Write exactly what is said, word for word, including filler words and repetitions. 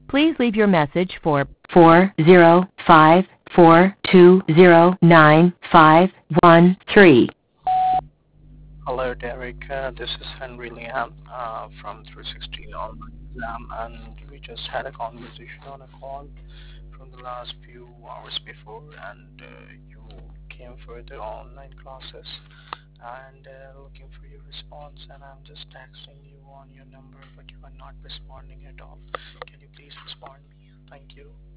Please leave your message for four zero five four two zero nine five one three. Hello, Derek. Uh, this is Henry Liam uh, from three sixty Online Exam, and we just had a conversation on a call from the last few hours before, and uh, you came for the online classes and uh, looking for your response, and I'm just texting you on your number, but you are not responding at all. Can you please respond me? Thank you.